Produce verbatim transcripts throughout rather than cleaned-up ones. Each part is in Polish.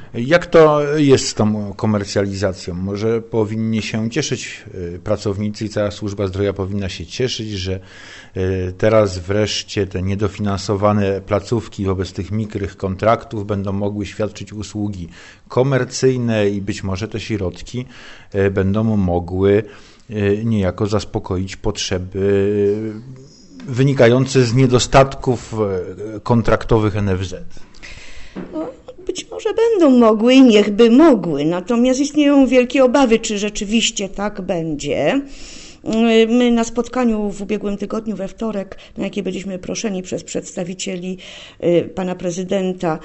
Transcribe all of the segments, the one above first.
Jak to jest z tą komercjalizacją? Może powinni się cieszyć pracownicy i cała służba zdrowia powinna się cieszyć, że teraz wreszcie te niedofinansowane placówki wobec tych mikrych kontraktów będą mogły świadczyć usługi komercyjne i być może te środki będą mogły niejako zaspokoić potrzeby wynikające z niedostatków kontraktowych N F Z. No, być może będą mogły i niech by mogły, natomiast istnieją wielkie obawy, czy rzeczywiście tak będzie. My na spotkaniu w ubiegłym tygodniu, we wtorek, na jakie byliśmy proszeni przez przedstawicieli pana prezydenta,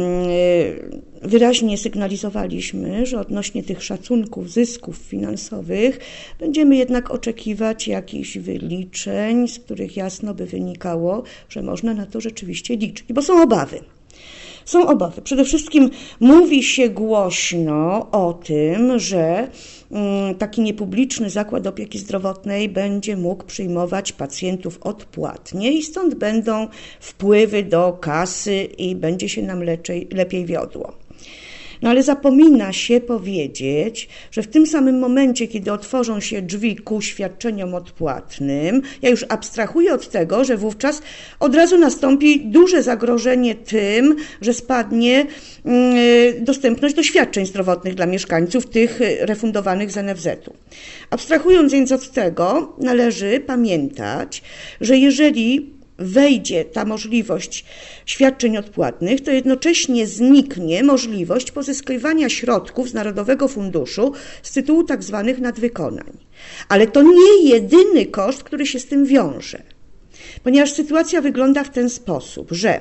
wyraźnie sygnalizowaliśmy, że odnośnie tych szacunków zysków finansowych będziemy jednak oczekiwać jakichś wyliczeń, z których jasno by wynikało, że można na to rzeczywiście liczyć, bo są obawy. Są obawy. Przede wszystkim mówi się głośno o tym, że taki niepubliczny zakład opieki zdrowotnej będzie mógł przyjmować pacjentów odpłatnie i stąd będą wpływy do kasy i będzie się nam lepiej, lepiej wiodło. No ale zapomina się powiedzieć, że w tym samym momencie, kiedy otworzą się drzwi ku świadczeniom odpłatnym, ja już abstrahuję od tego, że wówczas od razu nastąpi duże zagrożenie tym, że spadnie dostępność do świadczeń zdrowotnych dla mieszkańców, tych refundowanych z N F Z-u. Abstrahując więc od tego, należy pamiętać, że jeżeli wejdzie ta możliwość świadczeń odpłatnych, to jednocześnie zniknie możliwość pozyskiwania środków z Narodowego Funduszu z tytułu tak zwanych nadwykonań. Ale to nie jedyny koszt, który się z tym wiąże, ponieważ sytuacja wygląda w ten sposób, że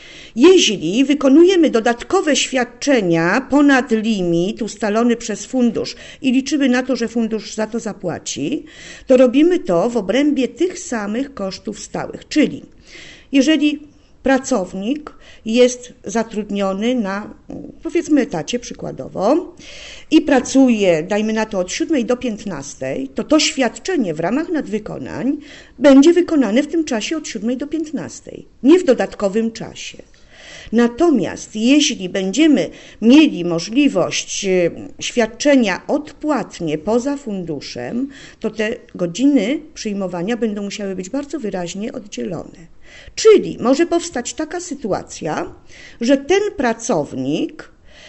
jeśli wykonujemy dodatkowe świadczenia ponad limit ustalony przez fundusz i liczymy na to, że fundusz za to zapłaci, to robimy to w obrębie tych samych kosztów stałych. Czyli jeżeli pracownik jest zatrudniony na, powiedzmy, etacie przykładowo i pracuje, dajmy na to, od siódmej do piętnastej, to to świadczenie w ramach nadwykonań będzie wykonane w tym czasie od siódmej do piętnastej, nie w dodatkowym czasie. Natomiast jeśli będziemy mieli możliwość świadczenia odpłatnie poza funduszem, to te godziny przyjmowania będą musiały być bardzo wyraźnie oddzielone. Czyli może powstać taka sytuacja, że ten pracownik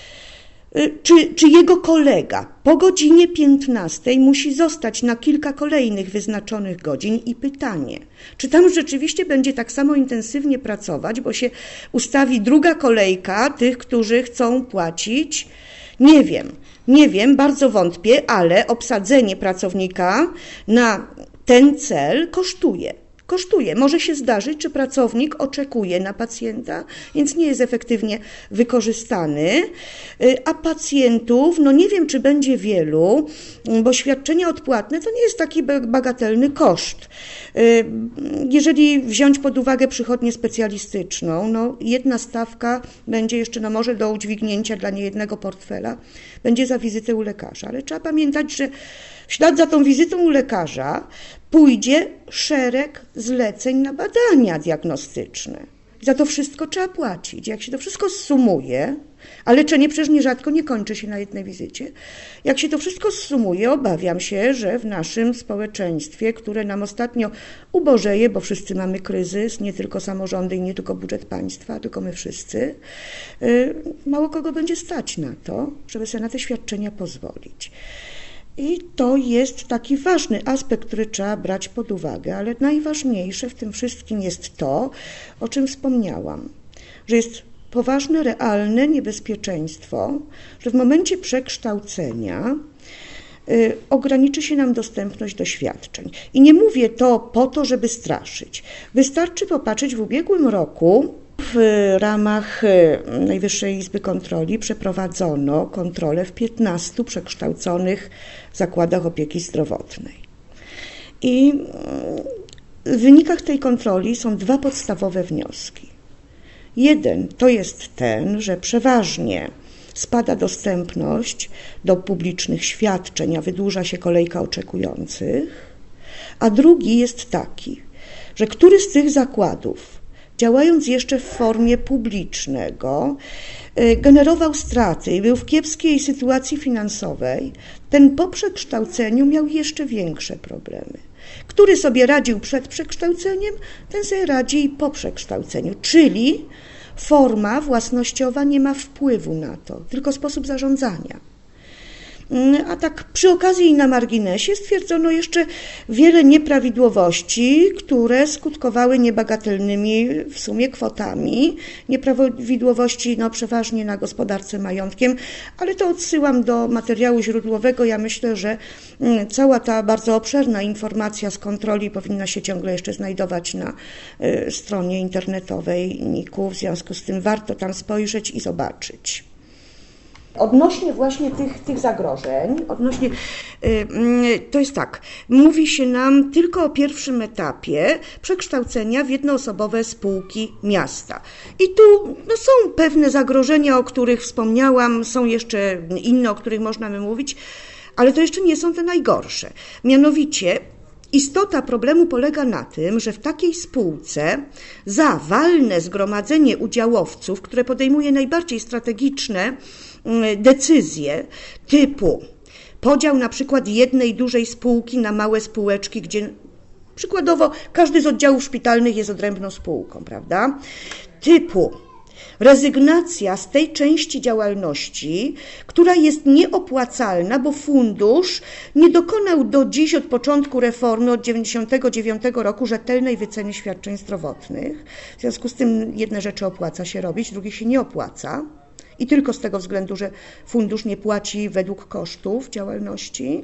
Czy, czy jego kolega po godzinie piętnastej musi zostać na kilka kolejnych wyznaczonych godzin i pytanie, czy tam rzeczywiście będzie tak samo intensywnie pracować, bo się ustawi druga kolejka tych, którzy chcą płacić? Nie wiem, nie wiem, bardzo wątpię, ale obsadzenie pracownika na ten cel kosztuje. Kosztuje. Może się zdarzyć, czy pracownik oczekuje na pacjenta, więc nie jest efektywnie wykorzystany, a pacjentów, no nie wiem, czy będzie wielu, bo świadczenia odpłatne to nie jest taki bagatelny koszt. Jeżeli wziąć pod uwagę przychodnię specjalistyczną, no jedna stawka będzie jeszcze, no może do udźwignięcia dla niejednego portfela, będzie za wizytę u lekarza, ale trzeba pamiętać, że w ślad za tą wizytą u lekarza pójdzie szereg zleceń na badania diagnostyczne. Za to wszystko trzeba płacić. Jak się to wszystko zsumuje, a leczenie przecież nierzadko nie kończy się na jednej wizycie, jak się to wszystko zsumuje, obawiam się, że w naszym społeczeństwie, które nam ostatnio ubożeje, bo wszyscy mamy kryzys, nie tylko samorządy i nie tylko budżet państwa, tylko my wszyscy, mało kogo będzie stać na to, żeby sobie na te świadczenia pozwolić. I to jest taki ważny aspekt, który trzeba brać pod uwagę, ale najważniejsze w tym wszystkim jest to, o czym wspomniałam, że jest poważne, realne niebezpieczeństwo, że w momencie przekształcenia y, ograniczy się nam dostępność do świadczeń. I nie mówię to po to, żeby straszyć. Wystarczy popatrzeć, w ubiegłym roku w ramach Najwyższej Izby Kontroli przeprowadzono kontrolę w piętnastu przekształconych zakładach opieki zdrowotnej. I w wynikach tej kontroli są dwa podstawowe wnioski. Jeden to jest ten, że przeważnie spada dostępność do publicznych świadczeń, a wydłuża się kolejka oczekujących, a drugi jest taki, że który z tych zakładów działając jeszcze w formie publicznego, generował straty i był w kiepskiej sytuacji finansowej, ten po przekształceniu miał jeszcze większe problemy. Który sobie radził przed przekształceniem, ten sobie radzi i po przekształceniu, czyli forma własnościowa nie ma wpływu na to, tylko sposób zarządzania. A tak przy okazji i na marginesie stwierdzono jeszcze wiele nieprawidłowości, które skutkowały niebagatelnymi w sumie kwotami. Nieprawidłowości no, przeważnie na gospodarce majątkiem, ale to odsyłam do materiału źródłowego. Ja myślę, że cała ta bardzo obszerna informacja z kontroli powinna się ciągle jeszcze znajdować na stronie internetowej N I K-u, w związku z tym warto tam spojrzeć i zobaczyć. Odnośnie właśnie tych, tych zagrożeń, odnośnie, to jest tak, mówi się nam tylko o pierwszym etapie przekształcenia w jednoosobowe spółki miasta. I tu no, są pewne zagrożenia, o których wspomniałam, są jeszcze inne, o których można by mówić, ale to jeszcze nie są te najgorsze. Mianowicie istota problemu polega na tym, że w takiej spółce za walne zgromadzenie udziałowców, które podejmuje najbardziej strategiczne decyzje typu podział na przykład jednej dużej spółki na małe spółeczki, gdzie przykładowo każdy z oddziałów szpitalnych jest odrębną spółką, prawda? Typu rezygnacja z tej części działalności, która jest nieopłacalna, bo fundusz nie dokonał do dziś, od początku reformy, od dziewięćdziesiątego dziewiątego roku, rzetelnej wyceny świadczeń zdrowotnych. W związku z tym jedne rzeczy opłaca się robić, drugie się nie opłaca. I tylko z tego względu, że fundusz nie płaci według kosztów działalności.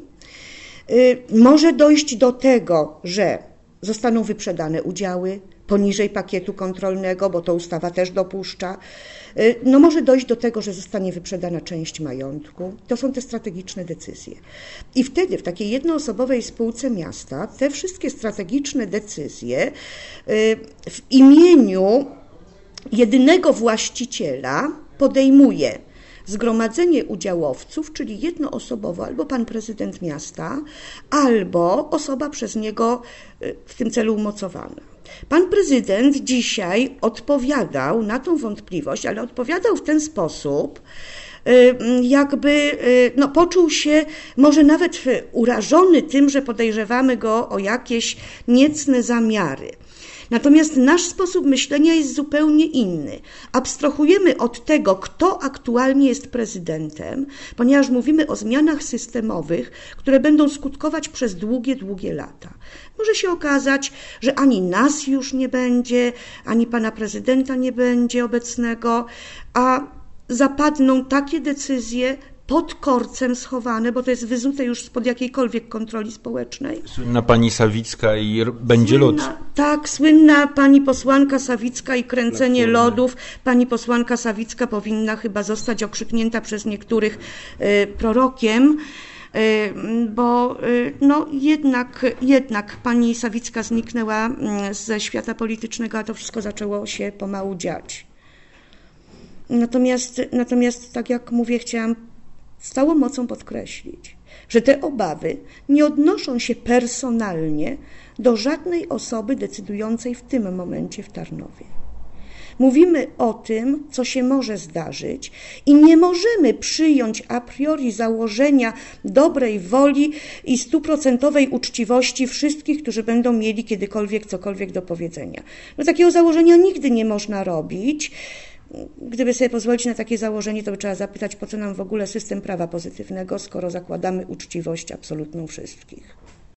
Może dojść do tego, że zostaną wyprzedane udziały poniżej pakietu kontrolnego, bo to ustawa też dopuszcza. No może dojść do tego, że zostanie wyprzedana część majątku. To są te strategiczne decyzje. I wtedy w takiej jednoosobowej spółce miasta te wszystkie strategiczne decyzje w imieniu jedynego właściciela podejmuje zgromadzenie udziałowców, czyli jednoosobowo albo pan prezydent miasta, albo osoba przez niego w tym celu umocowana. Pan prezydent dzisiaj odpowiadał na tą wątpliwość, ale odpowiadał w ten sposób, jakby no, poczuł się może nawet urażony tym, że podejrzewamy go o jakieś niecne zamiary. Natomiast nasz sposób myślenia jest zupełnie inny. Abstrahujemy od tego, kto aktualnie jest prezydentem, ponieważ mówimy o zmianach systemowych, które będą skutkować przez długie, długie lata. Może się okazać, że ani nas już nie będzie, ani pana prezydenta nie będzie obecnego, a zapadną takie decyzje pod korcem schowane, bo to jest wyzute już spod jakiejkolwiek kontroli społecznej. Słynna pani Sawicka i będzie lód. Tak, słynna pani posłanka Sawicka i kręcenie lodów. Pani posłanka Sawicka powinna chyba zostać okrzyknięta przez niektórych y, prorokiem, y, bo y, no jednak, jednak pani Sawicka zniknęła y, ze świata politycznego, a to wszystko zaczęło się pomału dziać. Natomiast, natomiast tak jak mówię, chciałam z całą mocą podkreślić, że te obawy nie odnoszą się personalnie do żadnej osoby decydującej w tym momencie w Tarnowie. Mówimy o tym, co się może zdarzyć i nie możemy przyjąć a priori założenia dobrej woli i stuprocentowej uczciwości wszystkich, którzy będą mieli kiedykolwiek cokolwiek do powiedzenia. No, takiego założenia nigdy nie można robić. Gdyby sobie pozwolić na takie założenie, to by trzeba zapytać, po co nam w ogóle system prawa pozytywnego, skoro zakładamy uczciwość absolutną wszystkich.